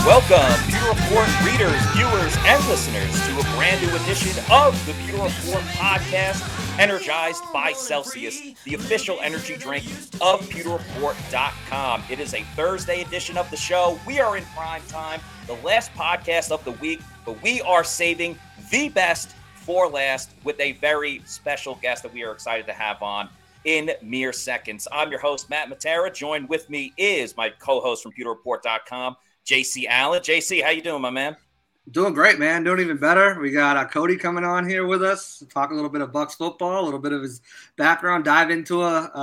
Welcome, Pewter Report readers, viewers, and listeners to a brand new edition of the Pewter Report podcast, energized by Celsius, the official energy drink of PewterReport.com. It is a Thursday edition of the show. We are in prime time, the last podcast of the week, but we are saving the best for last with a very special guest that we are excited to have on in mere seconds. I'm your host, Matt Matera. Joined with me is my co-host from PewterReport.com, JC Allen. JC, how you doing, my man? Doing great, man. Doing even better. We got Cody coming on here with us, talk a little bit of Bucs football, a little bit of his background, dive into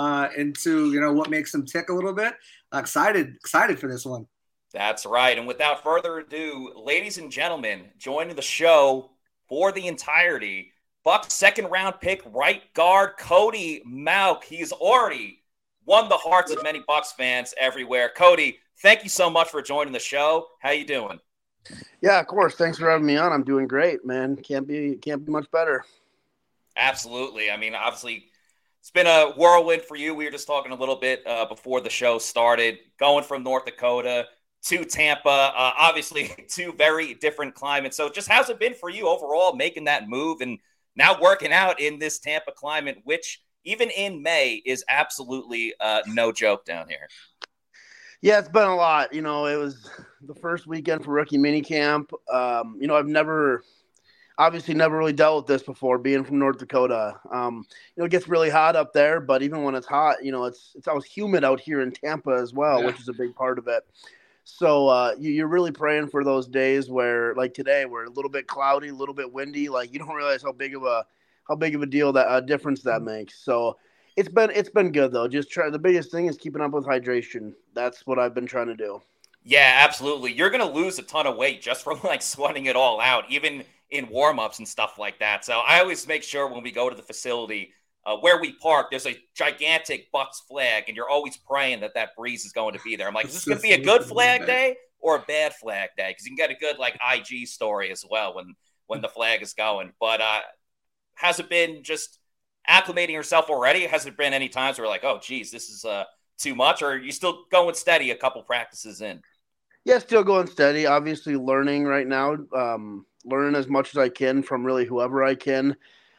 what makes him tick a little bit. Excited for this one. That's right. And without further ado, ladies and gentlemen, joining the show for the entirety, Bucs second round pick right guard Cody Mauch. He's already won the hearts of many Bucs fans everywhere. Cody, thank you so much for joining the show. How you doing? Yeah, of course. Thanks for having me on. I'm doing great, man. Can't be much better. Absolutely. I mean, obviously, it's been a whirlwind for you. We were just talking a little bit before the show started, going from North Dakota to Tampa. Obviously, two very different climates. So just how's it been for you overall making that move and now working out in this Tampa climate, which even in May is absolutely no joke down here? Yeah, it's been a lot. It was the first weekend for rookie minicamp. I've never really dealt with this before, being from North Dakota. It gets really hot up there, but even when it's hot, it's always humid out here in Tampa as well, which is a big part of it. So you're really praying for those days where, like today, where a little bit cloudy, a little bit windy. Like you don't realize how big of a deal that difference that makes. So it's been good though. The biggest thing is keeping up with hydration. That's what I've been trying to do. Yeah, absolutely. You're going to lose a ton of weight just from like sweating it all out, even in warm-ups and stuff like that. So I always make sure when we go to the facility where we park, there's a gigantic Bucs flag, and you're always praying that breeze is going to be there. I'm like, is this going to be a good flag day or a bad flag day? Because you can get a good like IG story as well when the flag is going. But has it been just acclimating yourself already? Has there been any times where like, oh, geez, this is too much, or are you still going steady a couple practices in? Yeah, still going steady. Obviously learning right now, learning as much as I can from really whoever I can.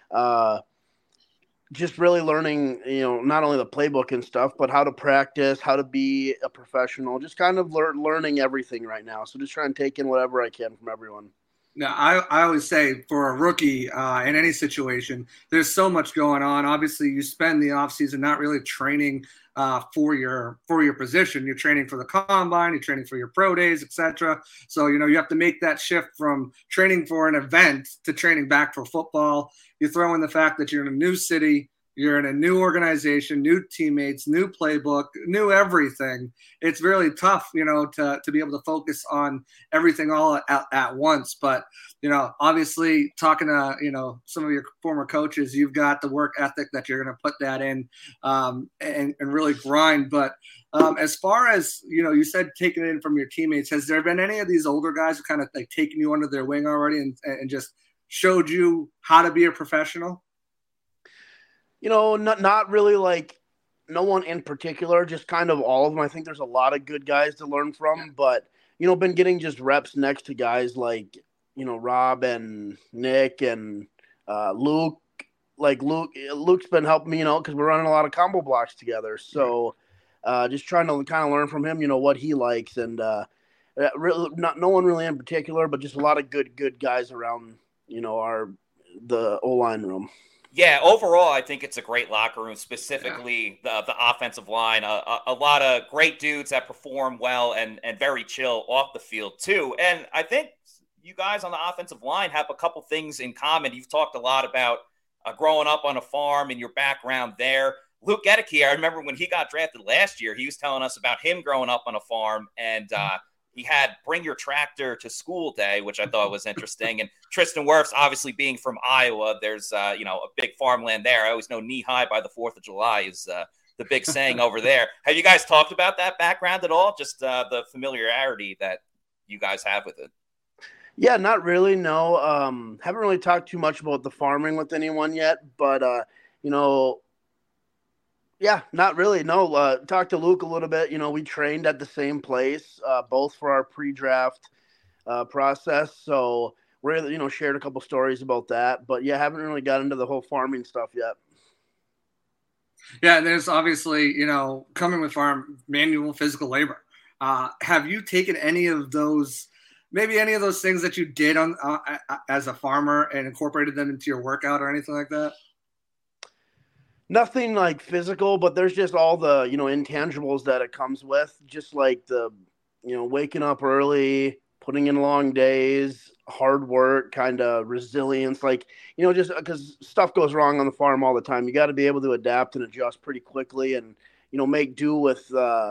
Just really learning, not only the playbook and stuff, but how to practice, how to be a professional, just kind of learning everything right now. So just trying to take in whatever I can from everyone. Now, I always say for a rookie in any situation, there's so much going on. Obviously, you spend the offseason not really training for your position. You're training for the combine, you're training for your pro days, etc. So, you have to make that shift from training for an event to training back for football. You throw in the fact that you're in a new city, you're in a new organization, new teammates, new playbook, new everything. It's really tough, to be able to focus on everything all at once. But, obviously talking to, some of your former coaches, you've got the work ethic that you're going to put that in and really grind. But as far as, you said taking it in from your teammates, has there been any of these older guys who kind of like taken you under their wing already and just showed you how to be a professional? Not really like no one in particular, just kind of all of them. I think there's a lot of good guys to learn from, but, been getting just reps next to guys like, Rob and Nick and Luke. Like Luke's been helping me, because we're running a lot of combo blocks together. So just trying to kind of learn from him, what he likes. And no one really in particular, but just a lot of good guys around, the O-line room. Yeah, overall, I think it's a great locker room, specifically the offensive line. A lot of great dudes that perform well and very chill off the field, too. And I think you guys on the offensive line have a couple things in common. You've talked a lot about growing up on a farm and your background there. Luke Goedeke, I remember when he got drafted last year, he was telling us about him growing up on a farm, and he had Bring Your Tractor to School Day, which I thought was interesting. And Tristan Wirfs, obviously being from Iowa, there's a big farmland there. I always know knee high by the 4th of July is the big saying over there. Have you guys talked about that background at all? Just the familiarity that you guys have with it? Yeah, not really. No, haven't really talked too much about the farming with anyone yet, but Yeah, not really. No, talked to Luke a little bit. You know, we trained at the same place, both for our pre-draft process. So we're, shared a couple stories about that. But yeah, haven't really got into the whole farming stuff yet. Yeah, there's obviously, coming with farm manual physical labor. Have you taken any of those, maybe any of those things that you did on as a farmer and incorporated them into your workout or anything like that? Nothing like physical, but there's just all the, intangibles that it comes with, just like the, waking up early, putting in long days, hard work, kind of resilience, like, just because stuff goes wrong on the farm all the time. You got to be able to adapt and adjust pretty quickly and, make do with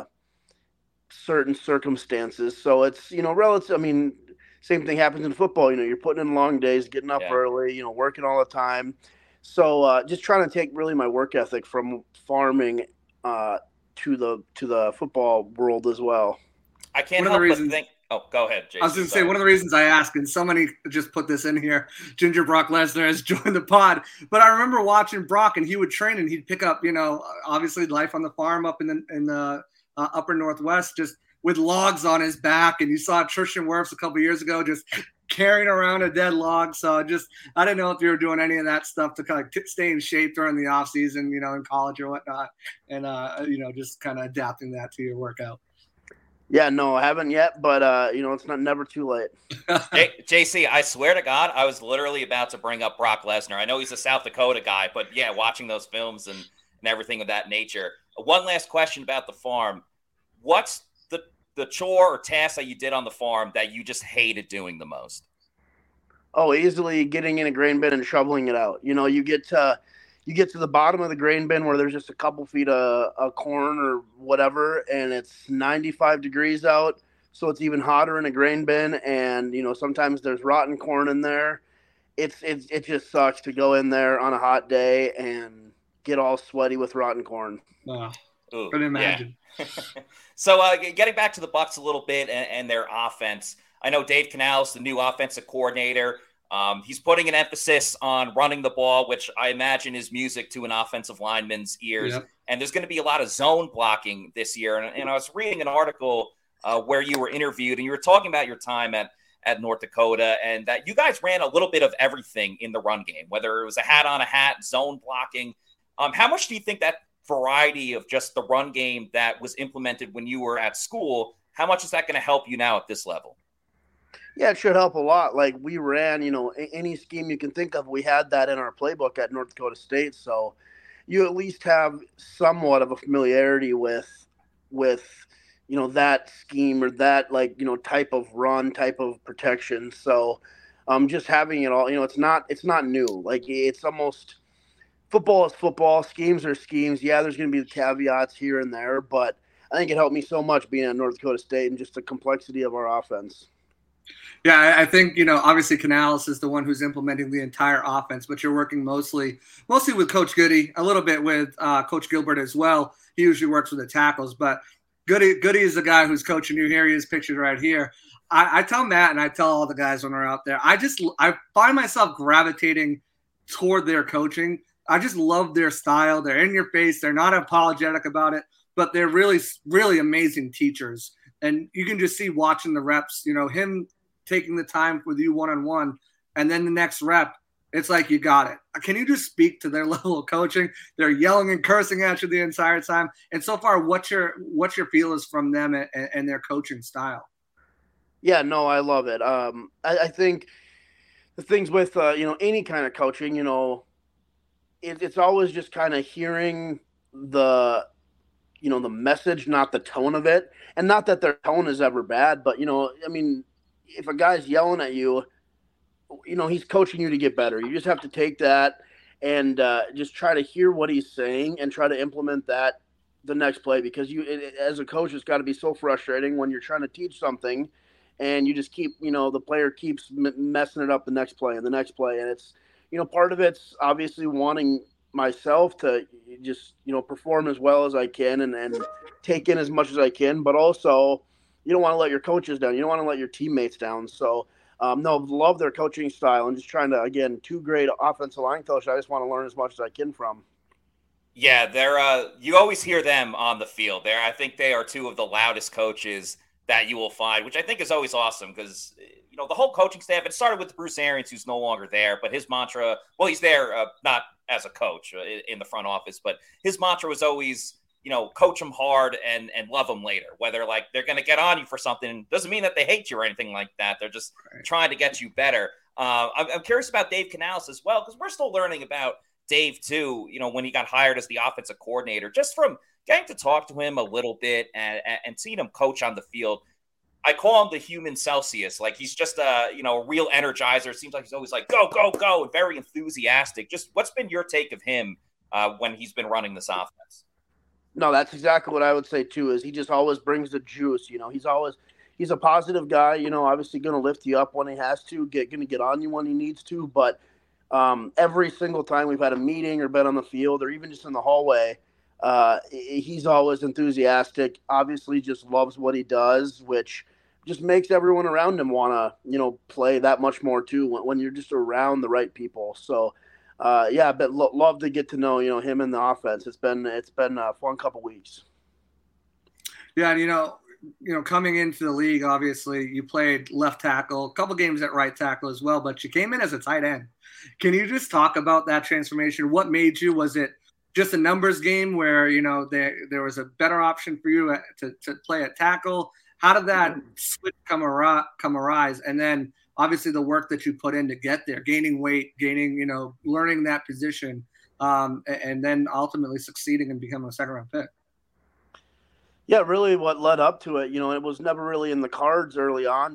certain circumstances. So it's, relative. I mean, same thing happens in football. You're putting in long days, getting up early, working all the time. So just trying to take really my work ethic from farming to the football world as well. I can't help but think. Oh, go ahead, Jason. I was going to say, one of the reasons I ask, and somebody just put this in here, Ginger Brock Lesnar has joined the pod. But I remember watching Brock, and he would train, and he'd pick up, obviously life on the farm up in the upper Northwest, just with logs on his back. And you saw Tristan Wirfs a couple of years ago just carrying around a dead log. So I didn't know if you were doing any of that stuff to kind of stay in shape during the off season, in college or whatnot. And, just kind of adapting that to your workout. Yeah, no, I haven't yet, but it's never too late. JC, I swear to God, I was literally about to bring up Brock Lesnar. I know he's a South Dakota guy, but yeah, watching those films and everything of that nature. One last question about the farm. What's the chore or task that you did on the farm that you just hated doing the most? Oh, easily getting in a grain bin and shoveling it out. You get to the bottom of the grain bin where there's just a couple feet of corn or whatever, and it's 95 degrees out, so it's even hotter in a grain bin, and sometimes there's rotten corn in there. It just sucks to go in there on a hot day and get all sweaty with rotten corn. Wow. Couldn't imagine. Yeah. So getting back to the Bucs a little bit and their offense, I know Dave Canales, the new offensive coordinator. He's putting an emphasis on running the ball, which I imagine is music to an offensive lineman's ears. Yep. And there's going to be a lot of zone blocking this year. And I was reading an article where you were interviewed, and you were talking about your time at North Dakota, and that you guys ran a little bit of everything in the run game, whether it was a hat on a hat, zone blocking. How much do you think that variety of just the run game that was implemented when you were at school, how much is that going to help you now at this level? Yeah, it should help a lot. Like, we ran, any scheme you can think of, we had that in our playbook at North Dakota State. So you at least have somewhat of a familiarity with that scheme or that, type of run, type of protection. So just having it all, it's not new. Like, it's almost – football is football. Schemes are schemes. Yeah, there's going to be caveats here and there, but I think it helped me so much being at North Dakota State and just the complexity of our offense. Yeah, I think, obviously Canales is the one who's implementing the entire offense, but you're working mostly with Coach Goody, a little bit with Coach Gilbert as well. He usually works with the tackles, but Goody is the guy who's coaching you. Here he is pictured right here. I tell Matt and I tell all the guys when we're out there, I find myself gravitating toward their coaching. I just love their style. They're in your face. They're not apologetic about it, but they're really, really amazing teachers. And you can just see watching the reps, him taking the time with you one-on-one, and then the next rep, it's like, you got it. Can you just speak to their level of coaching? They're yelling and cursing at you the entire time. And so far, what's your feel is from them and their coaching style? Yeah, no, I love it. I think the things with, any kind of coaching, it's always just kind of hearing the message, not the tone of it. And not that their tone is ever bad, but, if a guy's yelling at you, he's coaching you to get better. You just have to take that and just try to hear what he's saying and try to implement that the next play, because as a coach, it's got to be so frustrating when you're trying to teach something and you just keep, the player keeps messing it up the next play and the next play. And it's, part of it's obviously wanting myself to just, perform as well as I can and take in as much as I can, but also you don't want to let your coaches down. You don't want to let your teammates down. So, love their coaching style and just trying to, again, two great offensive line coaches I just want to learn as much as I can from. Yeah, they're you always hear them on the field. I think they are two of the loudest coaches that you will find, which I think is always awesome because the whole coaching staff. It started with Bruce Arians, who's no longer there, but his mantra. Well, he's there not as a coach in the front office, but his mantra was always coach them hard and love them later. Whether like they're going to get on you for something doesn't mean that they hate you or anything like that. They're just trying to get you better. I'm curious about Dave Canales as well because we're still learning about Dave too, when he got hired as the offensive coordinator, just from getting to talk to him a little bit and seeing him coach on the field. I call him the human Celsius. Like he's just a real energizer. It seems like he's always like, go, go, go, and very enthusiastic. Just what's been your take of him when he's been running this offense? No, that's exactly what I would say too, is he just always brings the juice. He's a positive guy, obviously going to lift you up when he has to, going to get on you when he needs to. But every single time we've had a meeting or been on the field or even just in the hallway, he's always enthusiastic, obviously just loves what he does, which just makes everyone around him want to, play that much more too when you're just around the right people. So, but love to get to know, him in the offense. It's been a fun couple weeks. Yeah. And, coming into the league, obviously you played left tackle, a couple games at right tackle as well, but you came in as a tight end. Can you just talk about that transformation? What made you, was it just a numbers game where, there was a better option for you to play at tackle? How did that switch come arise? And then obviously the work that you put in to get there, gaining weight, learning that position, and then ultimately succeeding and becoming a second-round pick. Yeah, really what led up to it, it was never really in the cards early on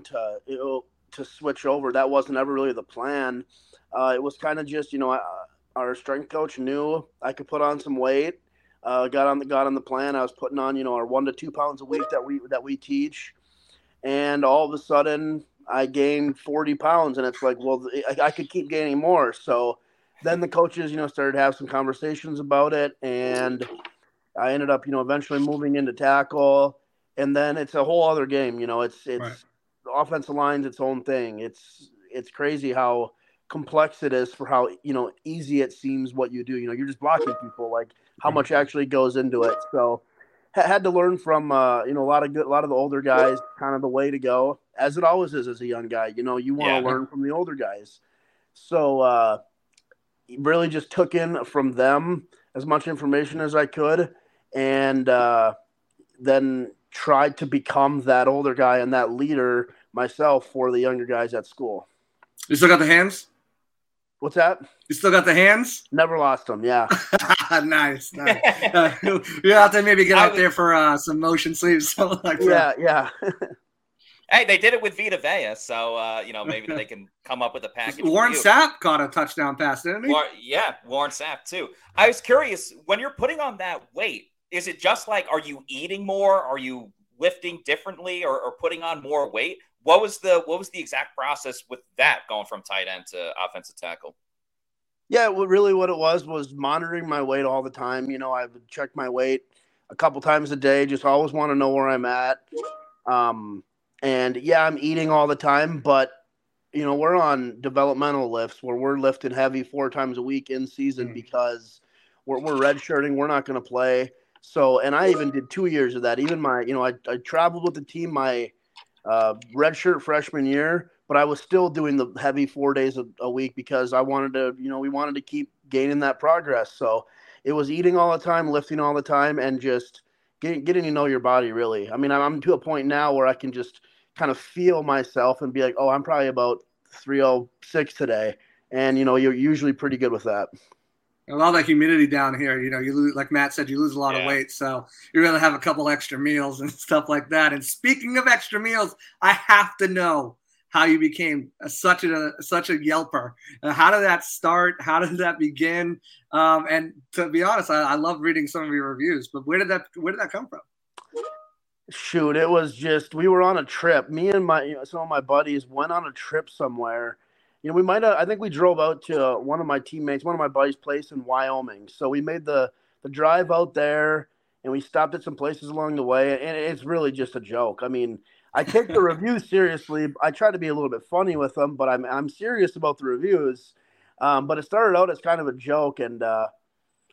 to switch over. That wasn't ever really the plan. It was kind of just, our strength coach knew I could put on some weight. Got on the plan. I was putting on, our 1 to 2 pounds a week that we teach, and all of a sudden I gained 40 pounds, and it's like, well, I could keep gaining more. So then the coaches, started to have some conversations about it, and I ended up, eventually moving into tackle, and then it's a whole other game. It's right. The offensive line's its own thing. It's crazy how complex it is for how easy it seems what you do. You're just blocking people, like how much actually goes into it. So had to learn from a lot of the older guys, kind of the way to go, as it always is as a young guy. You want to learn from the older guys. So really just took in from them as much information as I could, and then tried to become that older guy and that leader myself for the younger guys at school. You still got the hands? What's that? You still got the hands? Never lost them, yeah. Nice. You have to maybe get out there for some motion sleeves, something like that. Yeah. Hey, they did it with Vita Vea, so maybe they can come up with a package. Warren Sapp caught a touchdown pass, didn't he? Warren Sapp too. I was curious, when you're putting on that weight, is it just like, are you eating more? Are you lifting differently or putting on more weight? What was the exact process with that, going from tight end to offensive tackle? Yeah, really what it was monitoring my weight all the time. I would check my weight a couple times a day, just always want to know where I'm at. And yeah, I'm eating all the time, but we're on developmental lifts where we're lifting heavy 4 times a week in season because we're redshirting. We're not going to play. So, and I even did 2 years of that. Even I traveled with the team my redshirt freshman year, but I was still doing the heavy 4 days a week because I wanted to, we wanted to keep gaining that progress. So it was eating all the time, lifting all the time, and just getting to know your body, really. I mean, I'm to a point now where I can just kind of feel myself and be like, oh, I'm probably about 306 today. And, you're usually pretty good with that. A lot of that humidity down here, you lose, like Matt said, you lose a lot of weight. So you really have a couple extra meals and stuff like that. And speaking of extra meals, I have to know how you became such a yelper. How did that start? How did that begin? And to be honest, I love reading some of your reviews, but where did that come from? Shoot, it was just, we were on a trip. Me and some of my buddies went on a trip somewhere. I think we drove out to one of my buddies' place in Wyoming. So we made the drive out there, and we stopped at some places along the way. And it's really just a joke. I mean, I take the reviews seriously. I try to be a little bit funny with them, but I'm serious about the reviews. But it started out as kind of a joke, and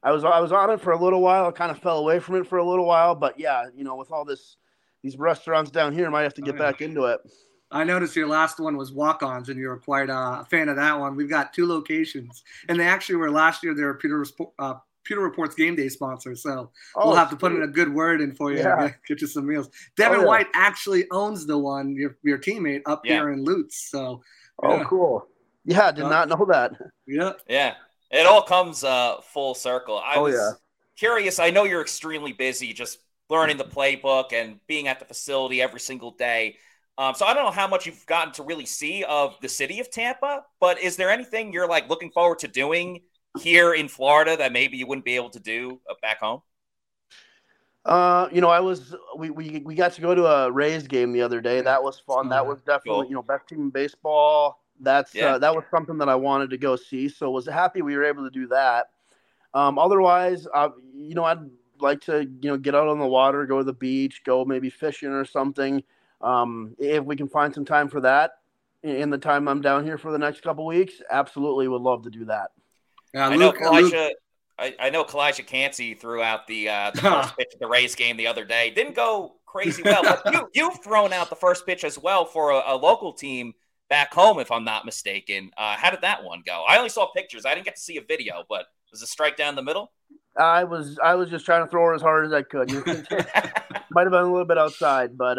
I was on it for a little while. I kind of fell away from it for a little while, but yeah, with all these restaurants down here, I might have to get back into it. I noticed your last one was Walk-Ons, and you were quite a fan of that one. We've got 2 locations, and they actually were last year. They were Pewter Report's game day sponsor, so we'll have to put in a good word in for you. Yeah. Get you some meals. Devin White actually owns the one, your teammate up here in Lutz. So, cool. Yeah, did not know that. Yeah. It all comes full circle. I was curious. I know you're extremely busy just learning the playbook and being at the facility every single day. So I don't know how much you've gotten to really see of the city of Tampa, but is there anything you're like looking forward to doing here in Florida that maybe you wouldn't be able to do back home? We got to go to a Rays game the other day. That was fun. That was definitely, best team in baseball. That was something that I wanted to go see. So was happy we were able to do that. Otherwise, I'd like to, get out on the water, go to the beach, go maybe fishing or something. If we can find some time for that in the time I'm down here for the next couple weeks, absolutely would love to do that. Yeah, I know Kalijah Cansey threw out the first pitch of the Rays game the other day. Didn't go crazy well, but you've thrown out the first pitch as well for a local team back home, if I'm not mistaken. How did that one go? I only saw pictures. I didn't get to see a video, but was it strike down the middle? I was just trying to throw her as hard as I could. Might have been a little bit outside, but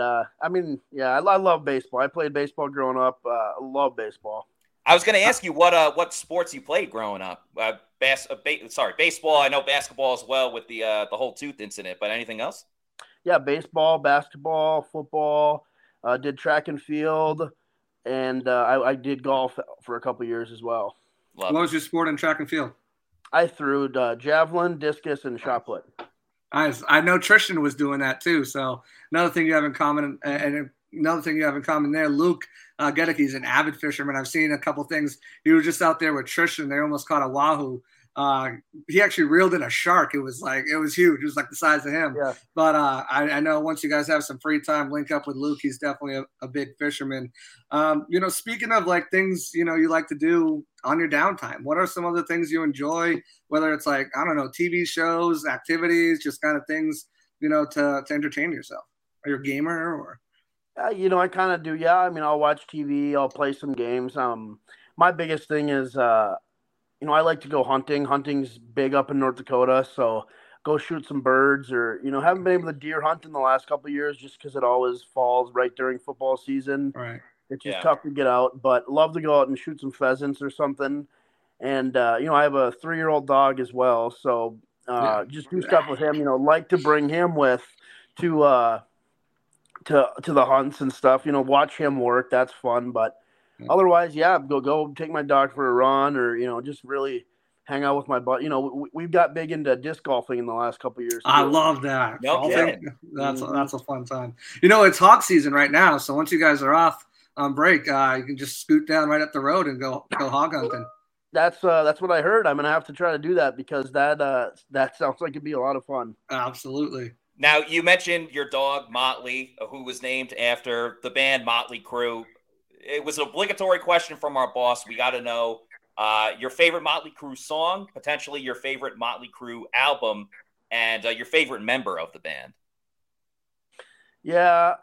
I love baseball. I played baseball growing up. I love baseball. I was going to ask you what sports you played growing up. Baseball. I know basketball as well with the whole tooth incident, but anything else? Yeah, baseball, basketball, football. Did track and field, and I did golf for a couple years as well. What was your sport in track and field? I threw javelin, discus, and shot put. I know Tristan was doing that too. So another thing you have in common, and another thing you have in common there, Luke Gedeke is an avid fisherman. I've seen a couple things. He was just out there with Tristan. They almost caught a wahoo. He actually reeled in a shark. It was huge. It was like the size of him. Yeah. But I know once you guys have some free time, link up with Luke. He's definitely a big fisherman. Speaking of like things, you like to do on your downtime, what are some other things you enjoy? Whether it's like, I don't know, TV shows, activities, just kind of things, to entertain yourself. Are you a gamer or? I kind of do. Yeah. I mean, I'll watch TV. I'll play some games. My biggest thing is, I like to go hunting. Hunting's big up in North Dakota, so go shoot some birds or, haven't been able to deer hunt in the last couple of years just because it always falls right during football season. Right. It's just tough to get out, but love to go out and shoot some pheasants or something. And, I have a 3-year-old dog as well, so just do stuff with him, like to bring him with to the hunts and stuff, watch him work. That's fun, but otherwise, go take my dog for a run or, just really hang out with my buddy. We've got big into disc golfing in the last couple of years. I love that. That's a fun time. It's hog season right now. So once you guys are off on break, you can just scoot down right up the road and go hog hunting. That's what I heard. I'm going to have to try to do that because that sounds like it'd be a lot of fun. Absolutely. Now, you mentioned your dog, Motley, who was named after the band Motley Crue. It was an obligatory question from our boss. We got to know your favorite Motley Crue song, potentially your favorite Motley Crue album, and your favorite member of the band. Yeah.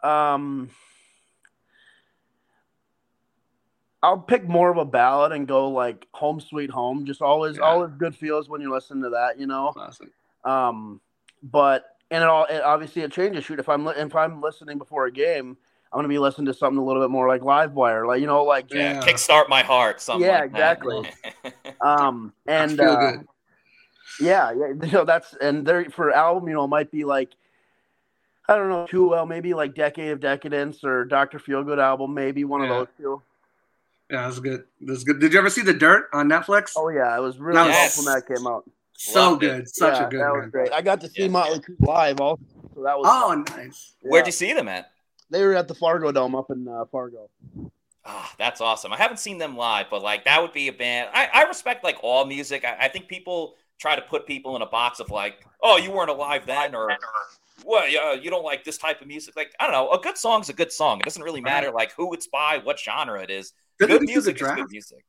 I'll pick more of a ballad and go like Home Sweet Home. Just always good feels when you listen to that, Classic. But obviously it changes. Shoot, if I'm listening before a game, I'm going to be listening to something a little bit more like Livewire, Kickstart My Heart. Something exactly. And feel good. That's, and there for album, it might be like, I don't know, maybe like Decade of Decadence or Dr. Feelgood album, maybe one of those two. Yeah, that's good. Did you ever see The Dirt on Netflix? Oh yeah, it was really awesome when that came out. So good, such a good. That was great. I got to see Motley Crue live also, so that was fun. Nice. Yeah. Where'd you see them at? They were at the Fargo Dome up in Fargo. Oh, that's awesome. I haven't seen them live, but like that would be a band. I respect like all music. I think people try to put people in a box of like, oh, you weren't alive then, or well, you don't like this type of music. Like, I don't know. A good song's a good song. It doesn't really matter like who it's by, what genre it is. Good music is good music.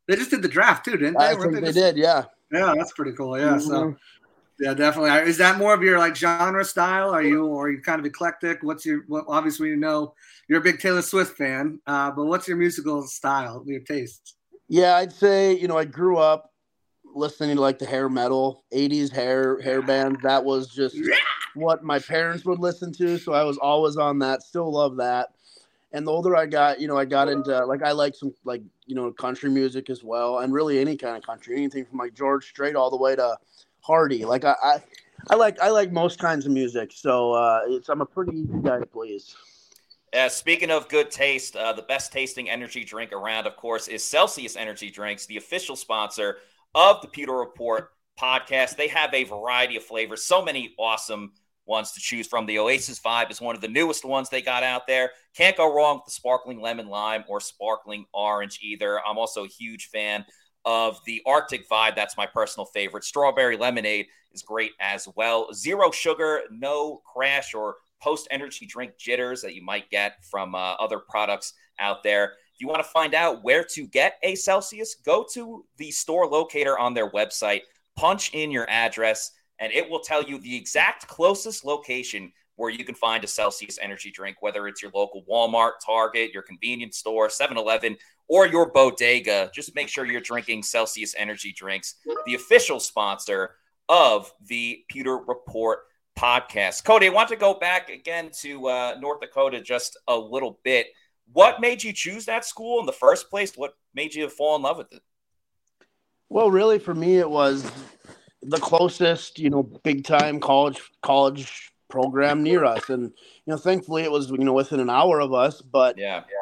They just did the draft too, didn't they? I think they did, yeah. Yeah, that's pretty cool. Yeah, so yeah, definitely. Is that more of your like genre style? Are you kind of eclectic? Obviously, you're a big Taylor Swift fan, but what's your musical style, your tastes? Yeah, I'd say, I grew up listening to like the hair metal, 80s hair bands. That was just what my parents would listen to, so I was always on that. Still love that. And the older I got, I got into like I like some like country music as well, and really any kind of country, anything from like George Strait all the way to Hardy. Like I like most kinds of music, so I'm a pretty easy guy to please. Speaking of good taste, the best tasting energy drink around, of course, is Celsius Energy Drinks, the official sponsor of the Pewter Report podcast. They have a variety of flavors, so many awesome ones to choose from. The Oasis Vibe is one of the newest ones they got out there. Can't go wrong with the sparkling lemon lime or sparkling orange either. I'm also a huge fan of the Arctic Vibe. That's my personal favorite. Strawberry lemonade is great as well. Zero sugar, no crash or post-energy drink jitters that you might get from other products out there. If you want to find out where to get a Celsius, go to the store locator on their website, punch in your address, and it will tell you the exact closest location where you can find a Celsius energy drink, whether it's your local Walmart, Target, your convenience store, 7-Eleven, or your bodega. Just make sure you're drinking Celsius energy drinks, the official sponsor of the Pewter Report podcast. Cody, I want to go back again to North Dakota just a little bit. What made you choose that school in the first place? What made you fall in love with it? Well, really, for me, it was the closest, big time college program near us, and thankfully it was within an hour of us. But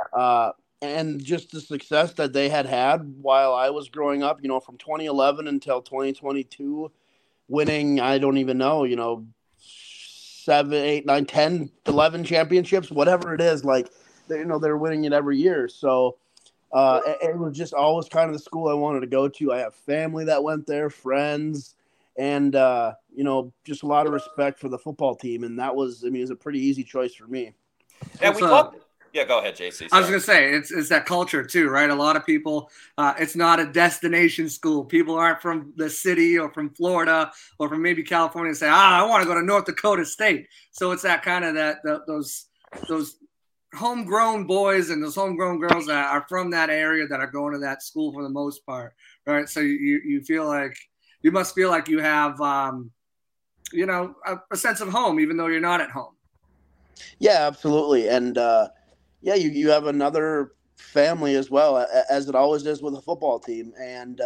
and just the success that they had while I was growing up, from 2011 until 2022, winning, I don't even know, 7, 8, 9, 10, 11 championships, whatever it is, like they're winning it every year. So it was just always kind of the school I wanted to go to. I have family that went there, friends, and just a lot of respect for the football team. And that was, it was a pretty easy choice for me. And go ahead, JC. Sorry. I was going to say, it's that culture too, right? A lot of people, it's not a destination school. People aren't from the city or from Florida or from maybe California and say, I want to go to North Dakota State. So it's that kind of those homegrown boys and those homegrown girls that are from that area that are going to that school for the most part, right? So you must feel like you have, a sense of home, even though you're not at home. Yeah, absolutely. And, you have another family as well, as it always is with a football team. And,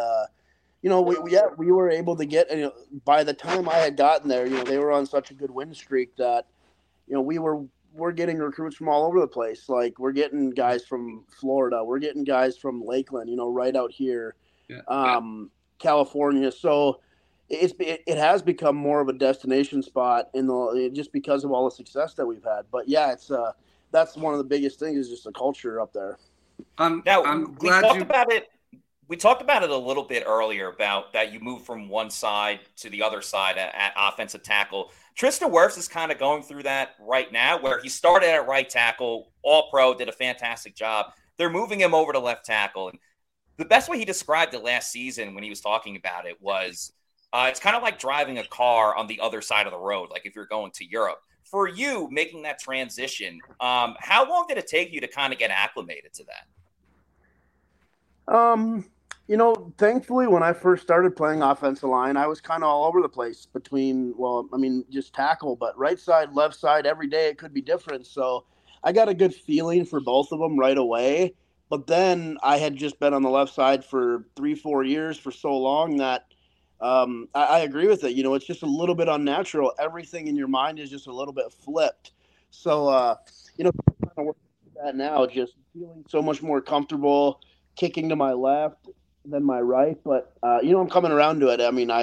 we were able to get, by the time I had gotten there, they were on such a good win streak that, we're getting recruits from all over the place. Like we're getting guys from Florida, we're getting guys from Lakeland, right out here, California. So it has become more of a destination spot just because of all the success that we've had. But yeah, it's that's one of the biggest things is just the culture up there. I'm glad we talked about it a little bit earlier about that you moved from one side to the other side at offensive tackle. Tristan Wirfs is kind of going through that right now where he started at right tackle, all pro, did a fantastic job. They're moving him over to left tackle. And the best way he described it last season when he was talking about it was it's kind of like driving a car on the other side of the road, like if you're going to Europe. For you, making that transition, how long did it take you to kind of get acclimated to that? Thankfully, when I first started playing offensive line, I was kind of all over the place between, just tackle, but right side, left side, every day it could be different. So I got a good feeling for both of them right away. But then I had just been on the left side for 3-4 years for so long that I agree with it. It's just a little bit unnatural. Everything in your mind is just a little bit flipped. So, kind of working through that now, just feeling so much more comfortable kicking to my left than my right. But, I'm coming around to it.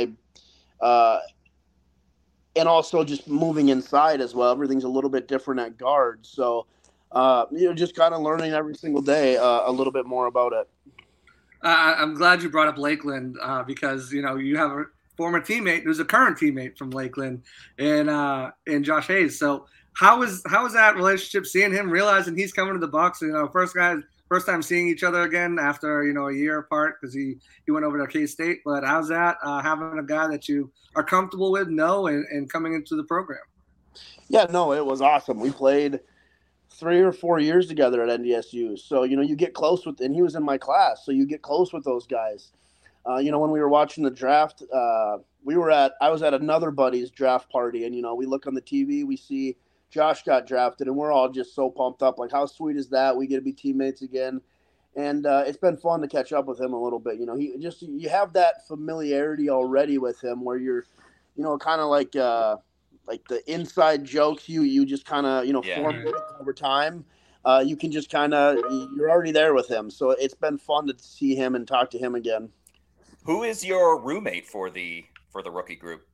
And also just moving inside as well. Everything's a little bit different at guard. So, just kind of learning every single day a little bit more about it. I'm glad you brought up Lakeland because, you have a former teammate who's a current teammate from Lakeland and Josh Hayes. So how is that relationship, seeing him realizing he's coming to the Bucs? First guy first time seeing each other again after a year apart because he went over to K-State. But how's that having a guy that you are comfortable with, and coming into the program? Yeah, no, it was awesome. We played 3 or 4 years together at NDSU, so you get close with, and he was in my class, so you get close with those guys. When we were watching the draft, I was at another buddy's draft party, and we look on the TV, we see Josh got drafted, and we're all just so pumped up. Like, how sweet is that? We get to be teammates again, and it's been fun to catch up with him a little bit. You have that familiarity already with him, where you're, kind of like the inside jokes you just kind of form over time. You can just you're already there with him, so it's been fun to see him and talk to him again. Who is your roommate for the rookie group?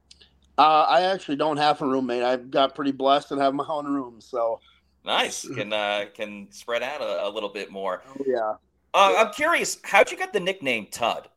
I actually don't have a roommate. I've got pretty blessed and have my own room. So nice. Can spread out a little bit more. Oh, yeah. I'm curious, how'd you get the nickname Tud?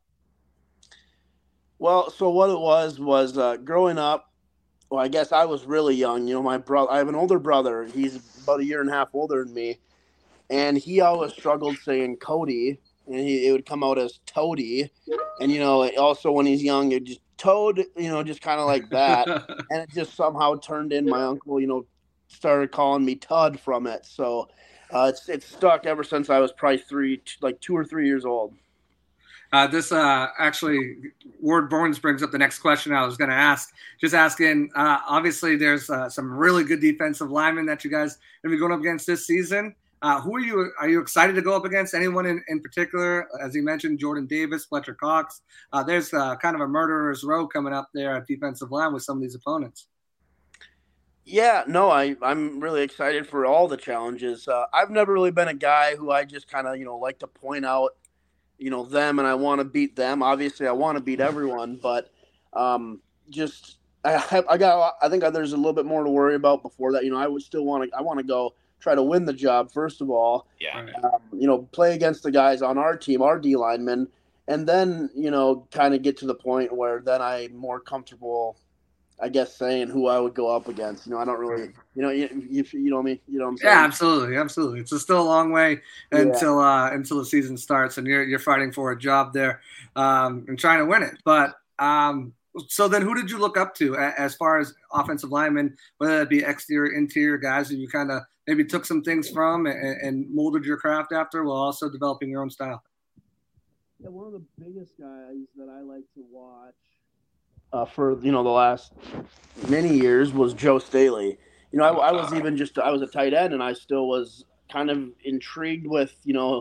Well, so what it was growing up. Well, I guess I was really young. My brother. I have an older brother. He's about a year and a half older than me, and he always struggled saying Cody. And it would come out as Toady. And, also when he's young, it just Toad, just kind of like that. And it just somehow turned in. My uncle, started calling me Tud from it. So it's stuck ever since I was probably 2 or 3 years old. This actually, Ward Burns brings up the next question I was going to ask. Just asking, obviously there's some really good defensive linemen that you guys are going to be going up against this season. Who are you excited to go up against? Anyone in particular? As you mentioned, Jordan Davis, Fletcher Cox. There's kind of a murderer's row coming up there at defensive line with some of these opponents. Yeah, no, I'm really excited for all the challenges. I've never really been a guy who I just kind of, like to point out, them and I want to beat them. Obviously, I want to beat everyone, but I think there's a little bit more to worry about before that. I would still want to go try to win the job, first of all. Yeah. Play against the guys on our team, our D linemen, and then, kind of get to the point where then I'm more comfortable, I guess, saying who I would go up against. I don't really, you know what I mean? You know what I'm saying? Yeah, absolutely. It's still a long way until the season starts, and you're fighting for a job there, and trying to win it. But so then who did you look up to as far as offensive linemen, whether it be exterior, interior guys that you kind of maybe took some things from and molded your craft after, while also developing your own style? Yeah, one of the biggest guys that I like to watch for the last many years was Joe Staley. I was a tight end, and I still was kind of intrigued with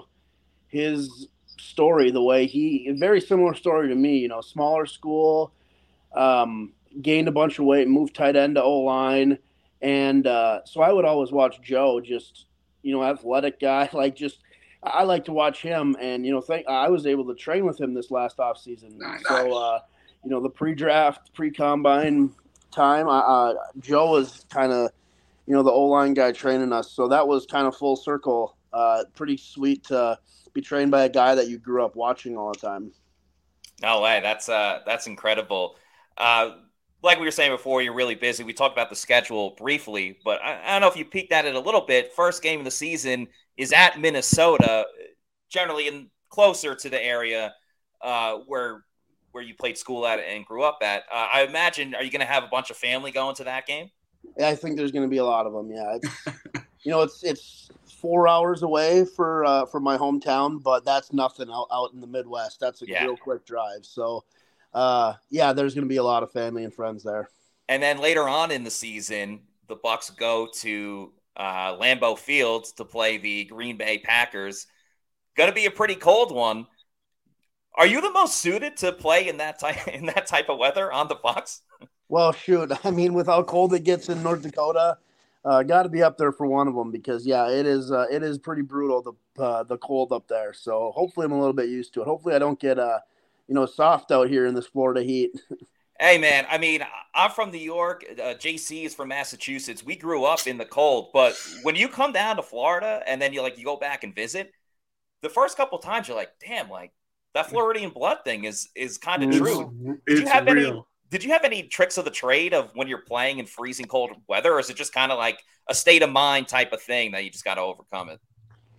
his story, the way a very similar story to me. Smaller school, gained a bunch of weight, moved tight end to O-line. And so I would always watch Joe, just, athletic guy. I like to watch him. And, I was able to train with him this last off season. Nice. So, the pre-draft, pre-combine time, Joe was kind of, the O-line guy training us. So that was kind of full circle. Pretty sweet to be trained by a guy that you grew up watching all the time. No way. That's incredible. Like we were saying before, you're really busy. We talked about the schedule briefly, but I don't know if you peeked at it a little bit. First game of the season is at Minnesota, generally closer to the area where you played school at and grew up at. I imagine, are you going to have a bunch of family going to that game? Yeah, I think there's going to be a lot of them. Yeah, it's 4 hours away for my hometown, but that's nothing out in the Midwest. That's a real quick drive. So. There's going to be a lot of family and friends there. And then later on in the season, the Bucs go to Lambeau Field to play the Green Bay Packers. Going to be a pretty cold one. Are you the most suited to play in that type of weather on the Bucs? Well, shoot. I mean, with how cold it gets in North Dakota, got to be up there for one of them because, it is pretty brutal, the cold up there. So hopefully I'm a little bit used to it. Hopefully I don't get soft out here in this Florida heat. Hey, man, I mean, I'm from New York. JC is from Massachusetts. We grew up in the cold, but when you come down to Florida and then you go back and visit, the first couple times you're like, damn, that Floridian blood thing is kind of true. Did you have any tricks of the trade of when you're playing in freezing cold weather, or is it just kind of like a state of mind type of thing that you just got to overcome it?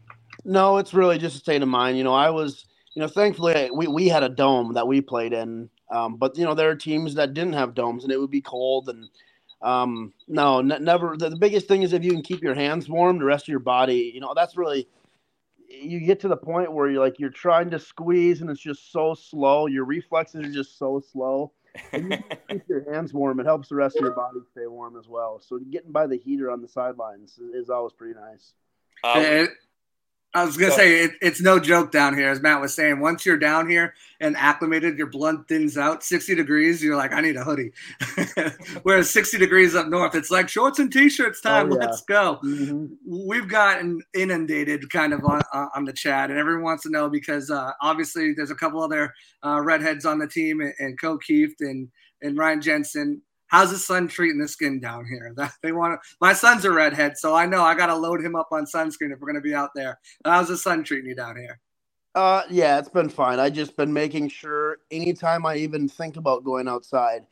No, it's really just a state of mind. I was, thankfully we had a dome that we played in. But there are teams that didn't have domes and it would be cold and no, never. The biggest thing is if you can keep your hands warm, the rest of your body, that's really, you get to the point where you're trying to squeeze and it's just so slow. Your reflexes are just so slow. And you keep your hands warm. It helps the rest of your body stay warm as well. So getting by the heater on the sidelines is always pretty nice. I was going to say, it's no joke down here, as Matt was saying. Once you're down here and acclimated, your blood thins out. 60 degrees, you're like, I need a hoodie. Whereas 60 degrees up north, it's like shorts and T-shirts time. Let's go. Mm-hmm. We've gotten inundated kind of on the chat, and everyone wants to know because obviously there's a couple other redheads on the team, and Co Keefe and Ryan Jensen. How's his son treating the skin down here? My son's a redhead, so I know I got to load him up on sunscreen if we're going to be out there. How's his son treating you down here? Yeah, it's been fine. I just been making sure anytime I even think about going outside,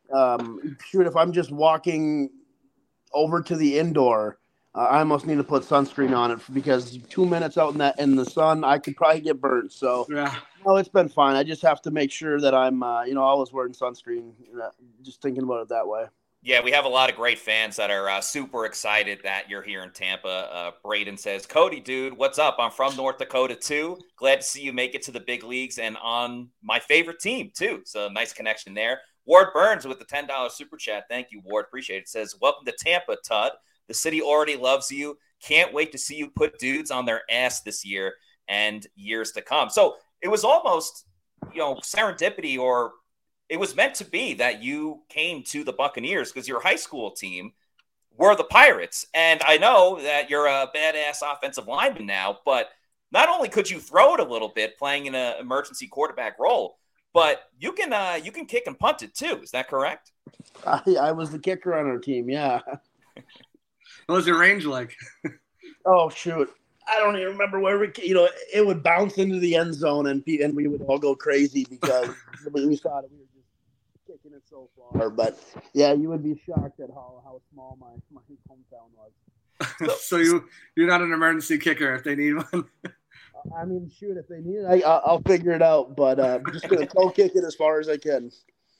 if I'm just walking over to the indoor, I almost need to put sunscreen on it because 2 minutes out in the sun, I could probably get burnt. So yeah. No, it's been fine. I just have to make sure that I'm, always wearing sunscreen. Just thinking about it that way. Yeah, we have a lot of great fans that are super excited that you're here in Tampa. Braden says, Cody, dude, what's up? I'm from North Dakota, too. Glad to see you make it to the big leagues and on my favorite team, too. So nice connection there. Ward Burns with the $10 super chat. Thank you, Ward. Appreciate it. Says, welcome to Tampa, Tud. The city already loves you. Can't wait to see you put dudes on their ass this year and years to come. So it was almost, serendipity, or it was meant to be that you came to the Buccaneers because your high school team were the Pirates. And I know that you're a badass offensive lineman now, but not only could you throw it a little bit playing in an emergency quarterback role, but you can kick and punt it too. Is that correct? I was the kicker on our team. Yeah. What was your range like? Oh, shoot. I don't even remember where it would bounce into the end zone and we would all go crazy because we thought we were just kicking it so far. But yeah, you would be shocked at how small my hometown was. So you're not an emergency kicker if they need one. I mean, shoot, if they need it, I'll figure it out. But I'm just gonna toe kick it as far as I can.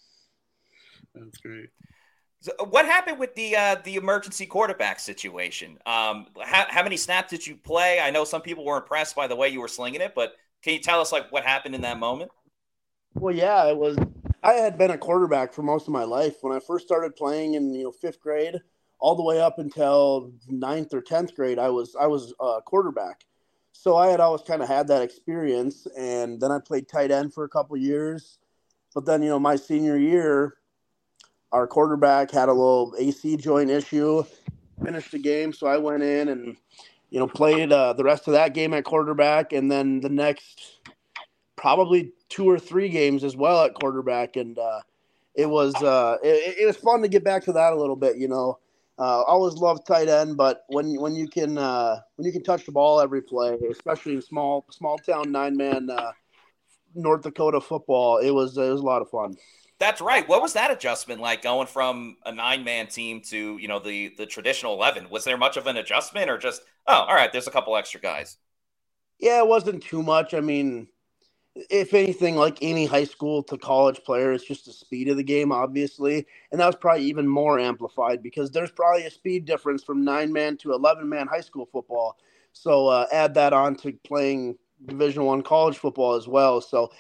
That's great. So what happened with the emergency quarterback situation? How many snaps did you play? I know some people were impressed by the way you were slinging it, but can you tell us what happened in that moment? Well, yeah, I had been a quarterback for most of my life. When I first started playing in 5th grade, all the way up until 9th or 10th grade, I was a quarterback. So I had always kind of had that experience, and then I played tight end for a couple of years. But then my senior year, our quarterback had a little AC joint issue, finished the game. So I went in and, played the rest of that game at quarterback. And then the next probably 2 or 3 games as well at quarterback. And it was fun to get back to that a little bit, always loved tight end, but when you can touch the ball every play, especially in small town 9-man North Dakota football, it was a lot of fun. That's right. What was that adjustment like going from a 9-man team to, the traditional 11? Was there much of an adjustment or just, all right, there's a couple extra guys? Yeah, it wasn't too much. I mean, if anything, like any high school to college player, it's just the speed of the game, obviously. And that was probably even more amplified because there's probably a speed difference from 9-man to 11-man high school football. So add that on to playing Division I college football as well. So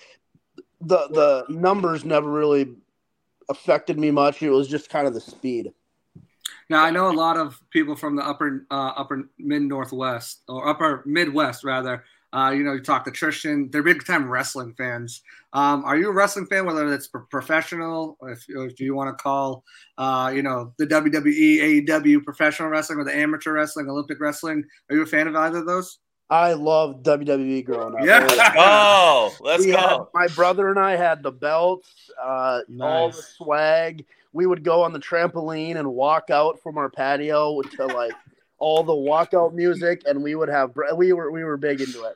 the numbers never really affected me much. It was just kind of the speed. Now, I know a lot of people from the upper mid-northwest or upper Midwest, rather. You talk to Tristan. They're big-time wrestling fans. Are you a wrestling fan, whether it's professional or if you want to call, the WWE, AEW professional wrestling or the amateur wrestling, Olympic wrestling? Are you a fan of either of those? I loved WWE growing up. Yeah. Let's go. My brother and I had the belts, all the swag. We would go on the trampoline and walk out from our patio to all the walkout music, and we would have. We were big into it.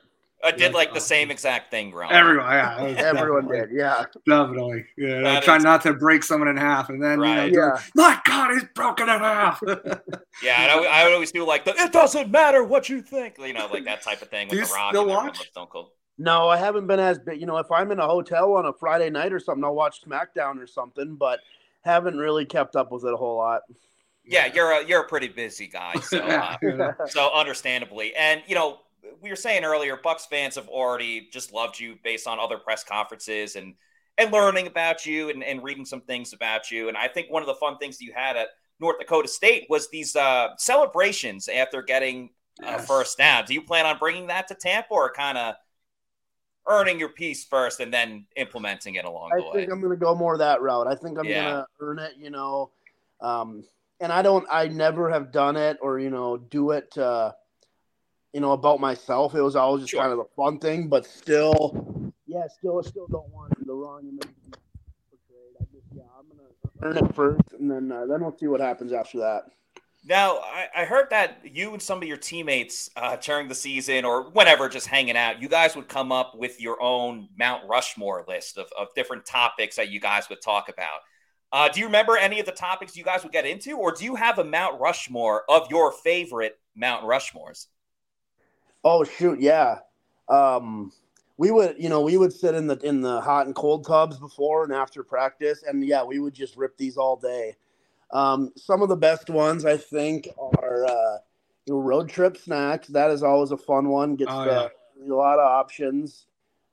I did like the same exact thing growing Everyone, everyone did, definitely. Yeah, trying not to break someone in half, and then my God, he's broken in half. Yeah, and I would always do like it doesn't matter what you think, like that type of thing with The Rock. Still watch? Stone Cold. No, I haven't been as big. If I'm in a hotel on a Friday night or something, I'll watch SmackDown or something, but haven't really kept up with it a whole lot. Yeah, you're a pretty busy guy, so so understandably. And we were saying earlier, Bucks fans have already just loved you based on other press conferences and learning about you and reading some things about you. And I think one of the fun things that you had at North Dakota State was these celebrations after getting first down. Do you plan on bringing that to Tampa, or kind of earning your piece first and then implementing it along the way? I think I'm going to go more that route. I think I'm going to earn it, and I never have done it or, do it, about myself. It was always just kind of a fun thing, but still don't want the wrong image portrayed. I'm going to earn it first, and then we'll see what happens after that. Now, I heard that you and some of your teammates during the season or whenever, just hanging out, you guys would come up with your own Mount Rushmore list of different topics that you guys would talk about. Do you remember any of the topics you guys would get into, or do you have a Mount Rushmore of your favorite Mount Rushmores? Oh, shoot, yeah. We would sit in the hot and cold tubs before and after practice, and we would just rip these all day. Some of the best ones, I think, are road trip snacks. That is always a fun one. Gets a lot of options.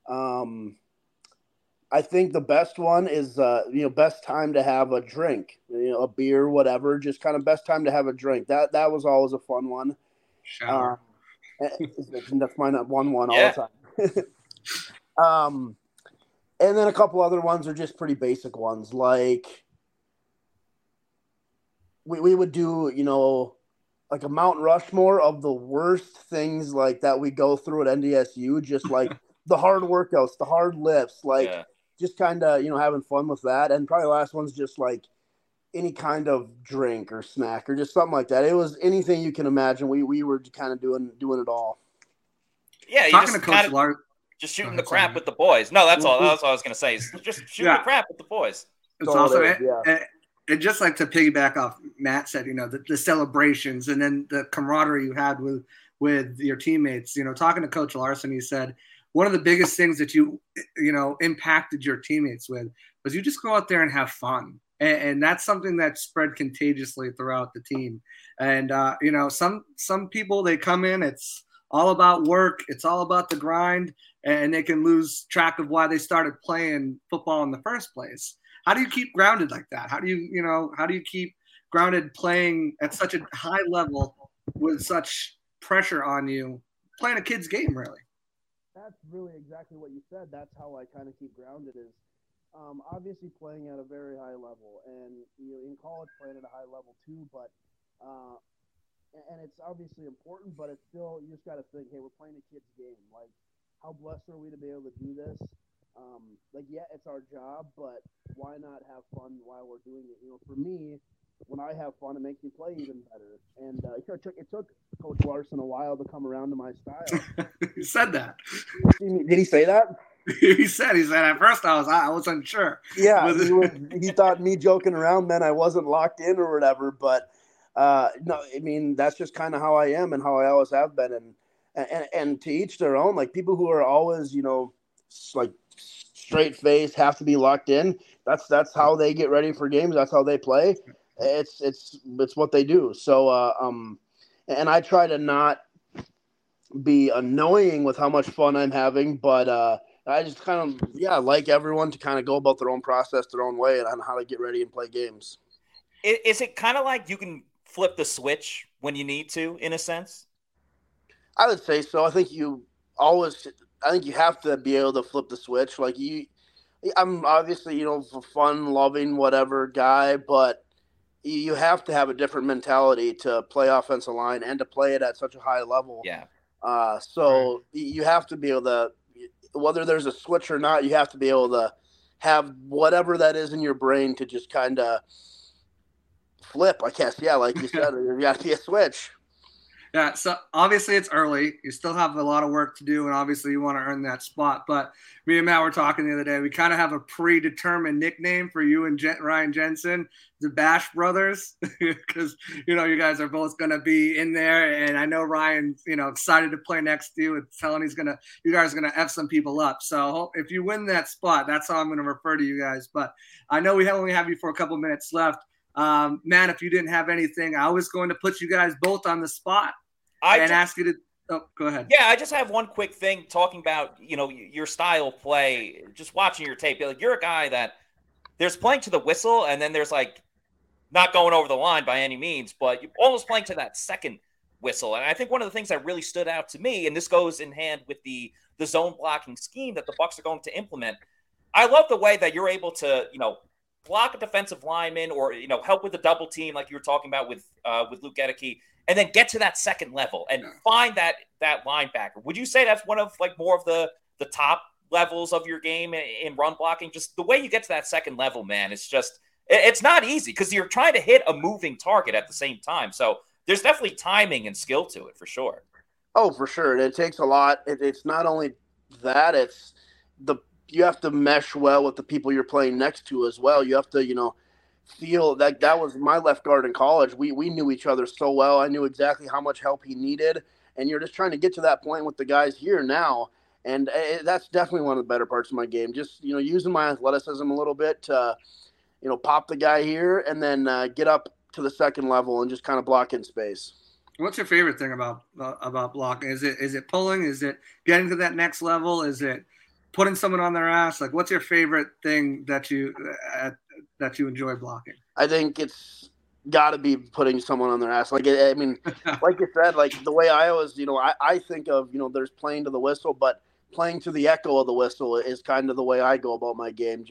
I think the best one is best time to have a drink. A beer, whatever. Just kind of best time to have a drink. That was always a fun one. Shower. That's my one all the time. And then a couple other ones are just pretty basic ones, like we would do, like a Mount Rushmore of the worst things like that we go through at NDSU, just like the hard workouts, the hard lifts, just kind of, having fun with that. And probably the last one's just like any kind of drink or snack or just something like that. It was anything you can imagine. We were kind of doing it all. Yeah, you talking to Coach Lars, just shooting the crap with the boys. No, that's all. That's what I was going to say. Just shooting the crap with the boys. It's also and just like to piggyback off Matt said, the celebrations and then the camaraderie you had with your teammates. Talking to Coach Larson, he said one of the biggest things that you impacted your teammates with was you just go out there and have fun. And that's something that spread contagiously throughout the team. And, some people, they come in, it's all about work. It's all about the grind, and they can lose track of why they started playing football in the first place. How do you keep grounded like that? How do you keep grounded playing at such a high level with such pressure on you, playing a kid's game, really? That's really exactly what you said. That's how I kind of keep grounded is, obviously playing at a very high level, and in college playing at a high level too. But and it's obviously important, but it's still, you just got to think, hey, we're playing a kid's game. Like, how blessed are we to be able to do this? It's our job, but why not have fun while we're doing it? For me, when I have fun, it makes me play even better. And it took Coach Larson a while to come around to my style. He said that. Did he say that? He said at first I was unsure. Yeah, he thought me joking around meant I wasn't locked in or whatever. But no, I mean, that's just kind of how I am and how I always have been. And to each their own. Like, people who are always like straight face, have to be locked in. That's how they get ready for games. That's how they play. It's what they do. So and I try to not be annoying with how much fun I'm having, but I just kind of like everyone to kind of go about their own process, their own way, and on how to get ready and play games. Is it kind of like you can flip the switch when you need to, in a sense? I would say so. I think you have to be able to flip the switch. Like, I'm obviously, for fun, loving, whatever guy, but you have to have a different mentality to play offensive line and to play it at such a high level. Yeah. So you have to be able to, whether there's a switch or not, you have to be able to have whatever that is in your brain to just kind of flip, I guess. Yeah, like you said, you got to be a switch. Yeah, so obviously it's early. You still have a lot of work to do, and obviously you want to earn that spot. But me and Matt were talking the other day. We kind of have a predetermined nickname for you and Ryan Jensen, the Bash Brothers, because you guys are both going to be in there, and I know Ryan's excited to play next to you and telling you guys are gonna f some people up. So if you win that spot, that's how I'm going to refer to you guys. But I know we only have you for a couple minutes left. Matt, if you didn't have anything, I was going to put you guys both on the spot. Ask you to go ahead. Yeah, I just have one quick thing talking about, your style of play, just watching your tape. You're a guy that there's playing to the whistle, and then there's not going over the line by any means, but you're almost playing to that second whistle. And I think one of the things that really stood out to me, and this goes in hand with the zone blocking scheme that the Bucs are going to implement. I love the way that you're able to, block a defensive lineman or, help with the double team like you were talking about with Luke Goedeke, and then get to that second level and find that linebacker. Would you say that's one of more of the top levels of your game in run blocking? Just the way you get to that second level, man, it's not easy because you're trying to hit a moving target at the same time. So there's definitely timing and skill to it for sure. Oh, for sure. It takes a lot. It's not only that, you have to mesh well with the people you're playing next to as well. You have to, feel that was my left guard in college. We knew each other so well. I knew exactly how much help he needed. And you're just trying to get to that point with the guys here now. And that's definitely one of the better parts of my game. Just, using my athleticism a little bit to, pop the guy here and then get up to the second level and just kind of block in space. What's your favorite thing about blocking? Is it pulling? Is it getting to that next level? Is it putting someone on their ass? What's your favorite thing that you enjoy blocking? I think it's got to be putting someone on their ass. Like you said, the way I always, I think of, there's playing to the whistle, but playing to the echo of the whistle is kind of the way I go about my game.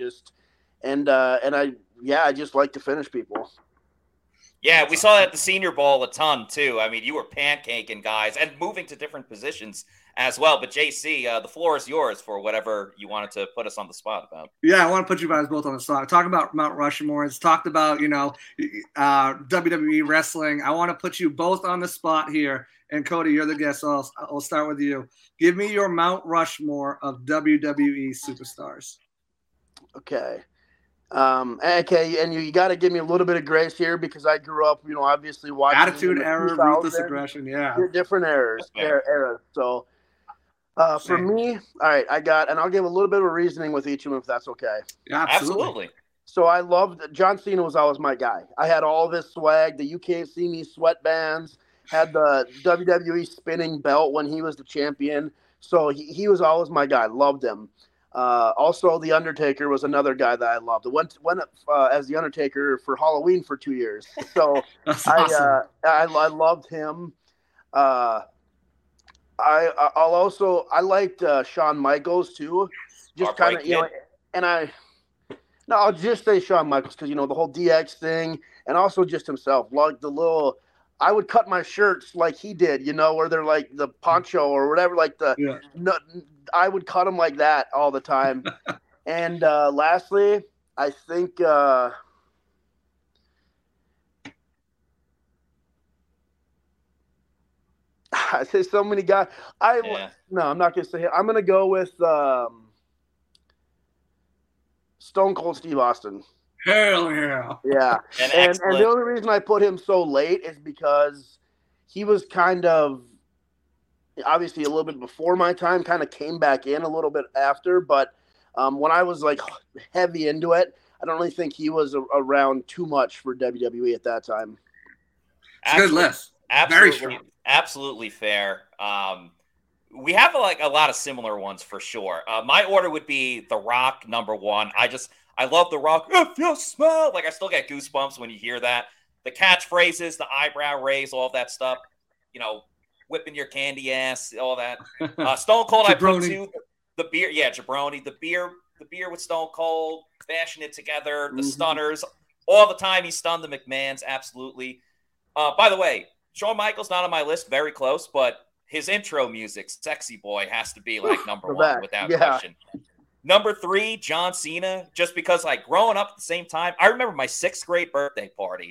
I just like to finish people. Yeah, we saw that at the Senior Bowl a ton, too. I mean, you were pancaking guys and moving to different positions as well. But, JC, the floor is yours for whatever you wanted to put us on the spot about. Yeah, I want to put you guys both on the spot. Talk about Mount Rushmore. It's talked about, WWE wrestling. I want to put you both on the spot here. And, Cody, you're the guest, so I'll start with you. Give me your Mount Rushmore of WWE superstars. Okay. And you got to give me a little bit of grace here because I grew up, obviously watching Attitude Era, Ruthless Aggression, yeah, different eras. So, for me, all right, and I'll give a little bit of reasoning with each of them if that's okay. Yeah, absolutely. So I loved John Cena was always my guy. I had all this swag, the "You Can't See Me" sweatbands, had the WWE spinning belt when he was the champion. So he was always my guy. Loved him. Also, The Undertaker was another guy that I loved. Went as The Undertaker for Halloween for 2 years. So That's awesome. I loved him. I liked Shawn Michaels too. Just kind of, I'll just say Shawn Michaels because the whole DX thing and also just himself. Like I would cut my shirts like he did, where they're like the poncho or whatever, I would cut them like that all the time. And lastly, I think I say so many guys. No, I'm not going to say it. I'm going to go with Stone Cold Steve Austin. Hell yeah. Yeah. And the only reason I put him so late is because he was kind of obviously a little bit before my time, kind of came back in a little bit after. But when I was heavy into it, I don't really think he was around too much for WWE at that time. Good list. Absolutely fair. We have a lot of similar ones for sure. My order would be The Rock, number one. I love The Rock. If you smell, I still get goosebumps when you hear that. The catchphrases, the eyebrow raise, all that stuff. Whipping your candy ass, all that. Stone Cold, I put too. The beer, yeah, jabroni. The beer with Stone Cold, bashing it together. The stunners, all the time he stunned the McMahons, absolutely. By the way, Shawn Michaels not on my list, very close, but his intro music, "Sexy Boy," has to be number one without question. Number three, John Cena, just because growing up at the same time, I remember my 6th grade birthday party.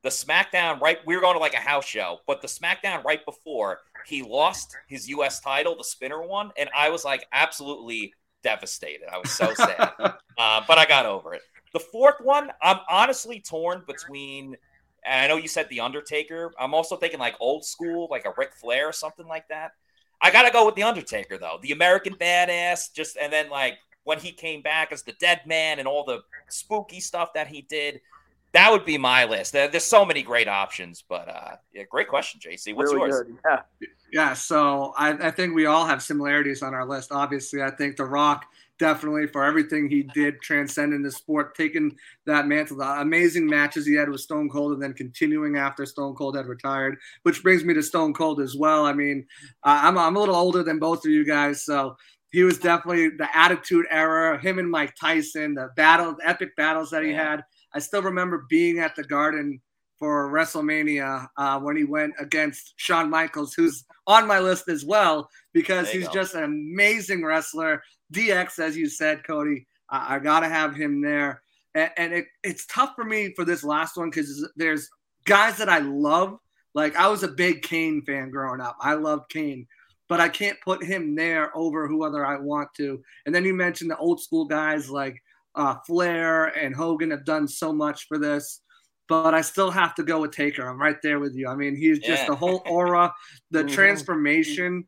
the SmackDown we were going to like a house show, but the SmackDown right before he lost his U.S. title, the spinner one, and I was like absolutely devastated. I was so sad, but I got over it. The fourth one, I'm honestly torn between. And I know you said The Undertaker. I'm also thinking like old school, like a Ric Flair or something like that. I got to go with The Undertaker, though. The American Badass, and then like when he came back as the Dead Man and all the spooky stuff that he did, that would be my list. There's so many great options, but yeah, great question, JC. What's really yours? Good. Yeah. Yeah, so I think we all have similarities on our list. Obviously, I think The Rock definitely for everything he did transcending the sport, taking that mantle, the amazing matches he had with Stone Cold, and then continuing after Stone Cold had retired, which brings me to Stone Cold as well. I mean, I'm a little older than both of you guys, so he was definitely the Attitude Era, him and Mike Tyson, the epic battles that he had. I still remember being at the Garden for WrestleMania when he went against Shawn Michaels, who's on my list as well, because he's just an amazing wrestler. DX, as you said, Cody, I got to have him there. And it's tough for me for this last one because there's guys that I love. Like, I was a big Kane fan growing up. I loved Kane. But I can't put him there over whoever I want to. And then you mentioned the old school guys like Flair and Hogan have done so much for this. But I still have to go with Taker. I'm right there with you. I mean, he's just the whole aura, the transformation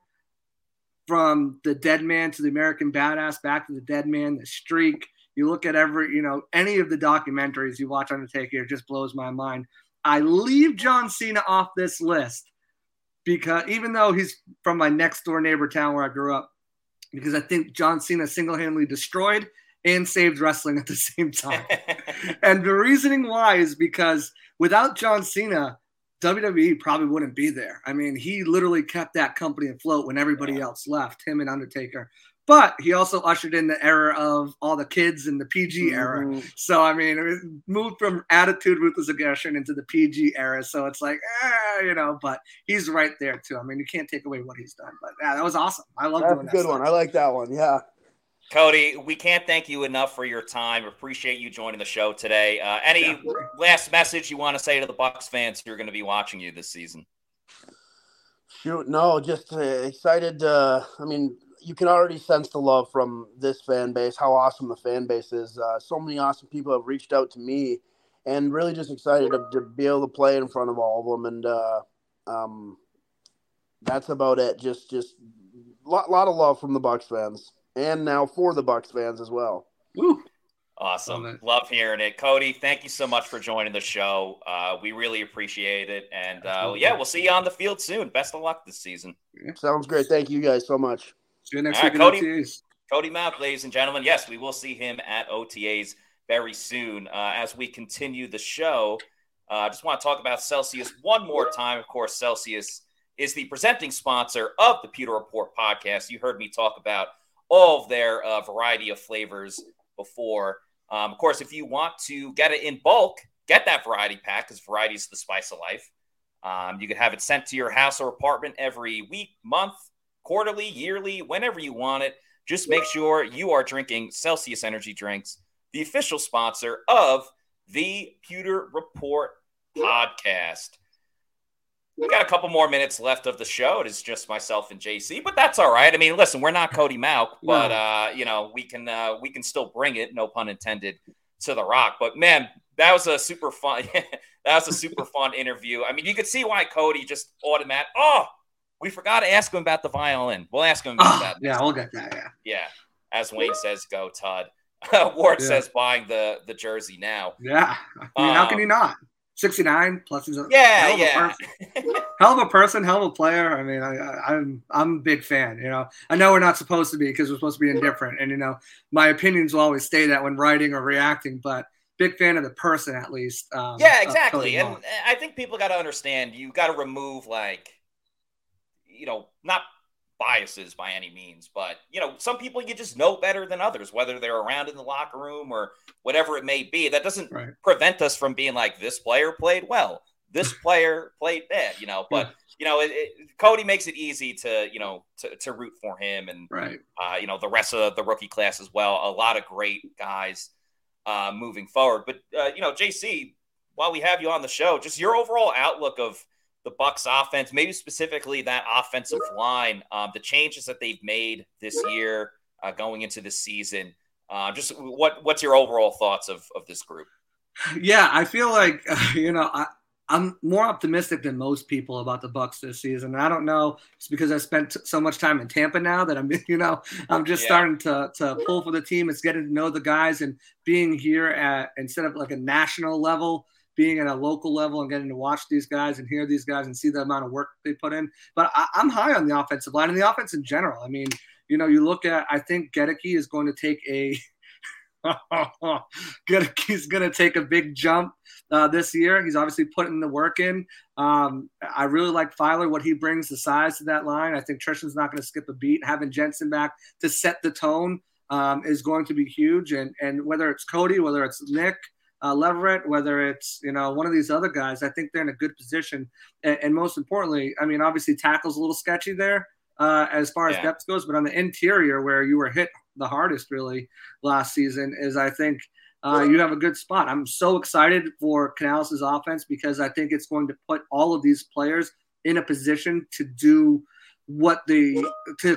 from the Dead Man to the American Badass, back to the Dead Man, the streak. You look at any of the documentaries you watch Undertaker, it just blows my mind. I leave John Cena off this list because even though he's from my next door neighbor town where I grew up, because I think John Cena single-handedly destroyed and saved wrestling at the same time. And the reasoning why is because without John Cena, WWE probably wouldn't be there. I mean, he literally kept that company afloat when everybody else left, him and Undertaker. But he also ushered in the era of all the kids in the PG era. So, I mean, it moved from Attitude, Ruthless Aggression into the PG era. So it's like, but he's right there too. I mean, you can't take away what he's done. But yeah, that was awesome. I love doing that. That's a good one. I like that one. Yeah. Cody, we can't thank you enough for your time. Appreciate you joining the show today. Any last message you want to say to the Bucks fans who are going to be watching you this season? Shoot, no, just excited. I mean, you can already sense the love from this fan base, how awesome the fan base is. So many awesome people have reached out to me, and really just excited to be able to play in front of all of them. And that's about it. Just a lot of love from the Bucks fans. And now for the Bucks fans as well. Woo. Awesome. Love hearing it. Cody, thank you so much for joining the show. We really appreciate it. And we'll see you on the field soon. Best of luck this season. Sounds great. Thank you guys so much. See you next week at OTAs. Cody Mauch, ladies and gentlemen. Yes, we will see him at OTAs very soon. As we continue the show, I just want to talk about Celsius one more time. Of course, Celsius is the presenting sponsor of the Pewter Report podcast. You heard me talk about all of their variety of flavors before. Of course, if you want to get it in bulk, get that variety pack because variety is the spice of life. You can have it sent to your house or apartment every week, month, quarterly, yearly, whenever you want it. Just make sure you are drinking Celsius Energy Drinks, the official sponsor of the Pewter Report podcast. We got a couple more minutes left of the show. It is just myself and JC, but that's all right. I mean, listen, we're not Cody Mauch, but we can still bring it, no pun intended, to the Rock. But man, that was a super fun. That was a super fun interview. I mean, you could see why Cody just automatic. Oh, we forgot to ask him about the violin. We'll ask him about that. Yeah, we'll get that. Yeah. As Wayne says, go Todd. Ward says buying the jersey now. Yeah. I mean, how can you not? 69 plus he's hell of a person, hell of a player. I mean, I'm a big fan. I know we're not supposed to be because we're supposed to be indifferent, and my opinions will always stay that when writing or reacting. But big fan of the person at least. Yeah, exactly. And I think people got to understand you got to remove not biases by any means, but some people you just know better than others, whether they're around in the locker room or whatever it may be. That doesn't prevent us from being like, this player played well, this player played bad, but Cody makes it easy to root for him, and the rest of the rookie class as well. A lot of great guys moving forward. But JC, while we have you on the show, just your overall outlook of the Bucs offense, maybe specifically that offensive line, the changes that they've made this year going into the season. Just what's your overall thoughts of this group? Yeah, I feel like, I'm more optimistic than most people about the Bucs this season. I don't know. It's because I spent so much time in Tampa now that I'm just starting to pull for the team. It's getting to know the guys and being here at, instead of like a national level, being at a local level and getting to watch these guys and hear these guys and see the amount of work they put in. But I'm high on the offensive line and the offense in general. I mean, you look at, I think Goedeke is going to take He's going to take a big jump this year. He's obviously putting the work in. I really like Filer, what he brings, the size to that line. I think Tristan's not going to skip a beat. Having Jensen back to set the tone is going to be huge. And whether it's Cody, whether it's Nick Leverett, whether it's one of these other guys, I think they're in a good position. And most importantly, I mean, obviously tackle's a little sketchy there as far as depth goes, but on the interior where you were hit the hardest really last season is I think you have a good spot. I'm so excited for Canales' offense because I think it's going to put all of these players in a position to do what to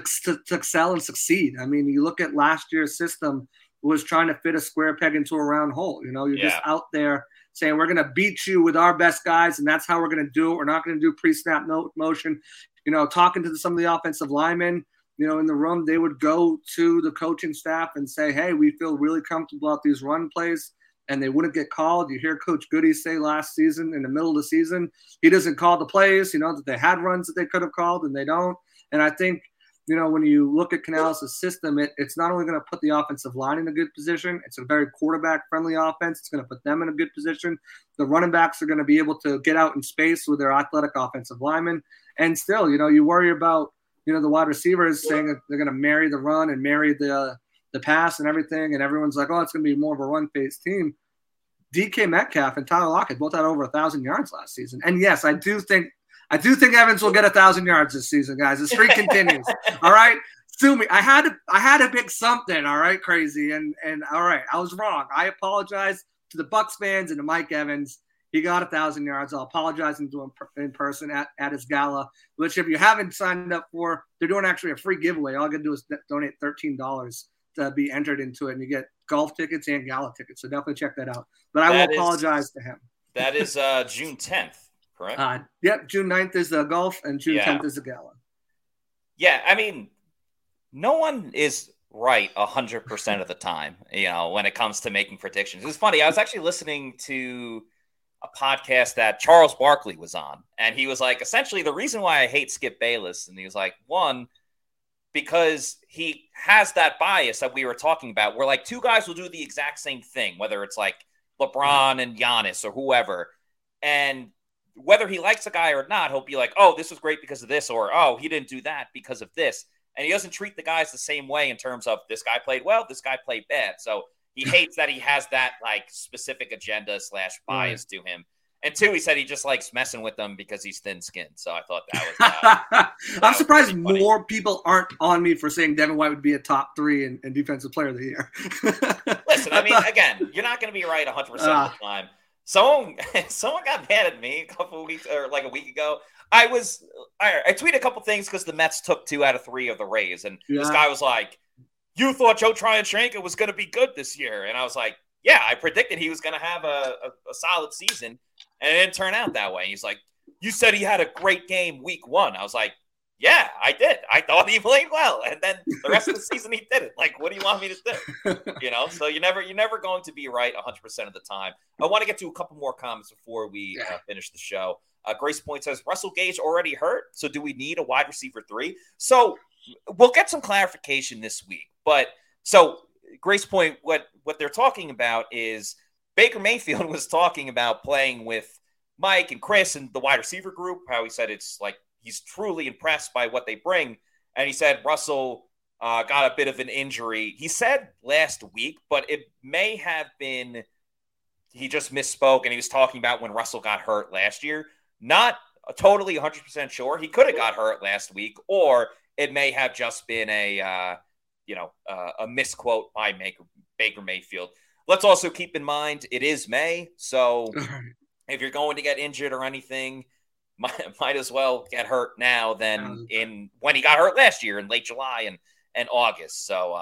excel and succeed. I mean, you look at last year's system was trying to fit a square peg into a round hole. You're just out there saying we're going to beat you with our best guys, and that's how we're going to do it. We're not going to do pre-snap motion. Talking to some of the offensive linemen, in the room, they would go to the coaching staff and say, hey, we feel really comfortable about these run plays, and they wouldn't get called. You hear Coach Goody say last season, in the middle of the season, he doesn't call the plays, that they had runs that they could have called, and they don't. And I think, when you look at Canales' system, it's not only going to put the offensive line in a good position, it's a very quarterback-friendly offense. It's going to put them in a good position. The running backs are going to be able to get out in space with their athletic offensive linemen. And still, you worry about, the wide receivers saying that they're going to marry the run and marry the pass and everything. And everyone's like, oh, it's going to be more of a run-based team. DK Metcalf and Tyler Lockett both had over 1,000 yards last season. And yes, I do think Evans will get 1,000 yards this season, guys. The streak continues. All right. Sue me. I had to pick something. All right. Crazy. And all right. I was wrong. I apologize to the Bucs fans and to Mike Evans. He got 1,000 yards. I'll apologize to him in person at his gala, which if you haven't signed up for, they're doing actually a free giveaway. All you got to do is donate $13 to be entered into it, and you get golf tickets and gala tickets. So definitely check that out. But I will apologize to him. That is June 10th, correct? Yep. June 9th is the golf, and June 10th is the gala. Yeah, I mean, no one is right 100% of the time, when it comes to making predictions. It's funny. I was actually listening to a podcast that Charles Barkley was on, and he was like, essentially the reason why I hate Skip Bayless, and he was like, one, because he has that bias that we were talking about, where like two guys will do the exact same thing, whether it's like LeBron and Giannis or whoever, and whether he likes a guy or not, he'll be like, oh, this was great because of this, or oh, he didn't do that because of this, and he doesn't treat the guys the same way in terms of this guy played well, this guy played bad. So he hates that he has that like specific agenda / bias to him. And two, he said he just likes messing with them because he's thin-skinned. So I thought that was I'm surprised more people aren't on me for saying Devin White would be a top 3 in defensive player of the year. Listen, I mean, again, you're not going to be right 100% of the time. Someone got mad at me a couple of weeks or like a week ago. I tweeted a couple things because the Mets took 2 out of 3 of the Rays. And this guy was like, you thought Joe Tryon-Shoyinka was going to be good this year. And I was like, yeah, I predicted he was going to have a solid season, and it didn't turn out that way. He's like, you said he had a great game week 1. I was like, yeah, I did. I thought he played well. And then the rest of the season he didn't. Like, what do you want me to do? So you're never going to be right 100% of the time. I want to get to a couple more comments before we finish the show. Grace Point says, Russell Gage already hurt, so do we need a wide receiver 3? So we'll get some clarification this week. But so Grace Point, what they're talking about is Baker Mayfield was talking about playing with Mike and Chris and the wide receiver group, how he said it's like he's truly impressed by what they bring. And he said Russell got a bit of an injury. He said last week, but it may have been he just misspoke, and he was talking about when Russell got hurt last year. Not totally 100% sure. He could have got hurt last week, or it may have just been a misquote by Baker Mayfield. Let's also keep in mind it is May, so if you're going to get injured or anything, might as well get hurt now than when he got hurt last year in late July and August. So,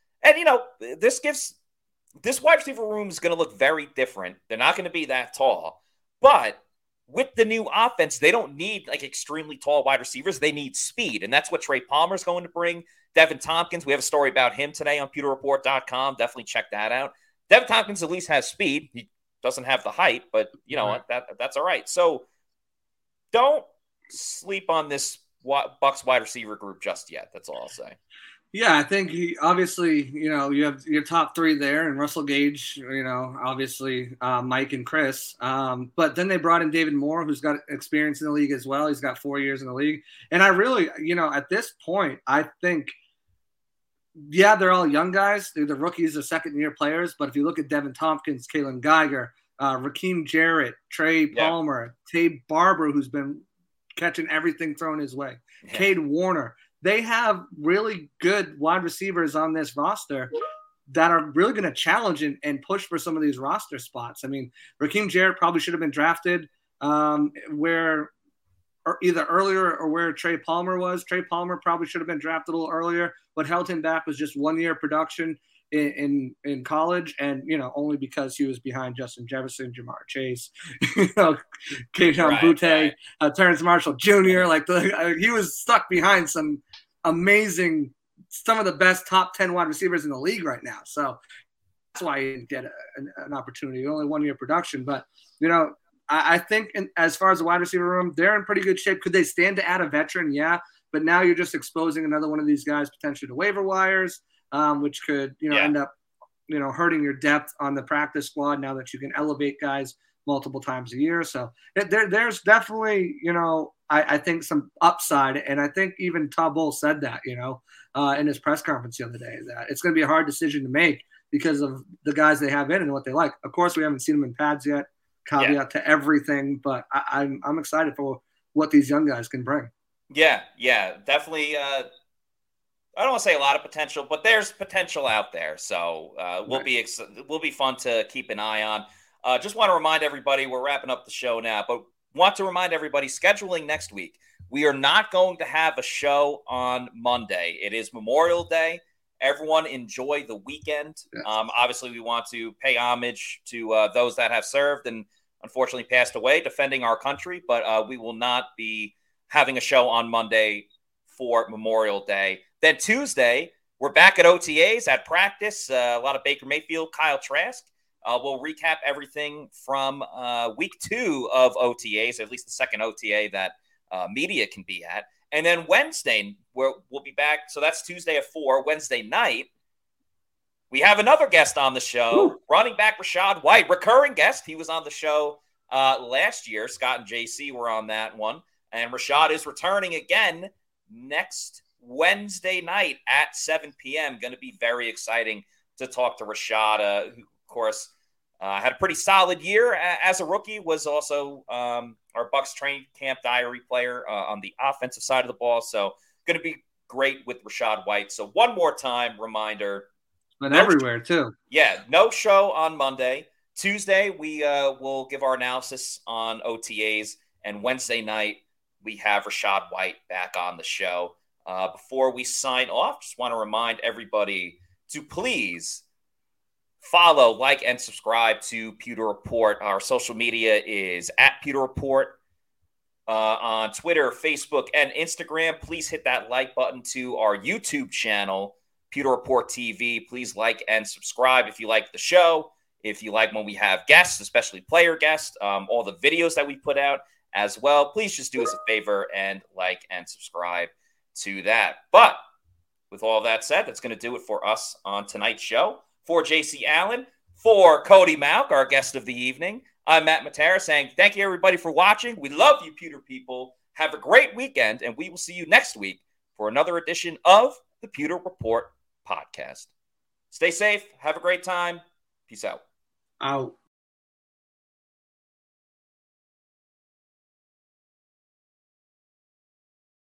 this wide receiver room is going to look very different. They're not going to be that tall, but with the new offense, they don't need like extremely tall wide receivers. They need speed, and that's what Trey Palmer is going to bring. Devin Tompkins, we have a story about him today on PewterReport.com. Definitely check that out. Devin Tompkins at least has speed. He doesn't have the height, but you know what? That's all right. So don't sleep on this Bucs wide receiver group just yet. That's all I'll say. Yeah, I think obviously, you have your top three there, and Russell Gage, obviously Mike and Chris. But then they brought in David Moore, who's got experience in the league as well. He's got 4 years in the league. And I really, at this point, I think, yeah, they're all young guys. They're the rookies, the second-year players. But if you look at Devin Tompkins, Kalen Geiger, Raheem Jarrett, Trey Palmer, Tabe Barber, who's been catching everything thrown his way, Cade Warner, they have really good wide receivers on this roster that are really going to challenge and push for some of these roster spots. I mean, Raheem Jarrett probably should have been drafted where either earlier or where Trey Palmer was. Trey Palmer probably should have been drafted a little earlier. What held him back was just 1 year production in college, and only because he was behind Justin Jefferson, Jamar Chase, Kayshon Boutte, Terrence Marshall Jr. He was stuck behind some of the best top 10 wide receivers in the league right now. So that's why he didn't get an opportunity. Only 1 year production, but I think as far as the wide receiver room, they're in pretty good shape. Could they stand to add a veteran? Yeah, but now you're just exposing another one of these guys potentially to waiver wires. Which could, end up, hurting your depth on the practice squad now that you can elevate guys multiple times a year. So there's definitely, I think some upside. And I think even Todd Bowles said that, in his press conference the other day, that it's going to be a hard decision to make because of the guys they have in and what they like. Of course, we haven't seen them in pads yet, caveat to everything, but I'm excited for what these young guys can bring. Yeah, definitely. I don't want to say a lot of potential, but there's potential out there. So will be fun to keep an eye on. Just want to remind everybody, we're wrapping up the show now, but want to remind everybody, scheduling next week. We are not going to have a show on Monday. It is Memorial Day. Everyone enjoy the weekend. Yes. Obviously, we want to pay homage to those that have served and unfortunately passed away defending our country, but we will not be having a show on Monday for Memorial Day. Then Tuesday, we're back at OTAs at practice. A lot of Baker Mayfield, Kyle Trask. We'll recap everything from week 2 of OTAs, or at least the second OTA that media can be at. And then Wednesday, we'll be back. So that's Tuesday at 4. Wednesday night, we have another guest on the show, running back Rachaad White, recurring guest. He was on the show last year. Scott and JC were on that one. And Rachaad is returning again next Wednesday night at 7 p.m. Going to be very exciting to talk to Rachaad, who, of course, had a pretty solid year as a rookie, was also our Bucs training camp diary player on the offensive side of the ball. So going to be great with Rachaad White. So one more time, reminder. But everywhere, too. Yeah, no show on Monday. Tuesday, we will give our analysis on OTAs. And Wednesday night, we have Rachaad White back on the show. Before we sign off, just want to remind everybody to please follow, like, and subscribe to Pewter Report. Our social media is at Pewter Report on Twitter, Facebook, and Instagram. Please hit that like button to our YouTube channel, Pewter Report TV. Please like and subscribe if you like the show. If you like when we have guests, especially player guests, all the videos that we put out as well, please just do us a favor and like and subscribe to that. But with all that said, that's going to do it for us on tonight's show. For JC Allen, for Cody Mauk, our guest of the evening, I'm Matt Matera saying thank you, everybody, for watching. We love you, Pewter people. Have a great weekend, and we will see you next week for another edition of the Pewter Report podcast. Stay safe. Have a great time. Peace out. Out.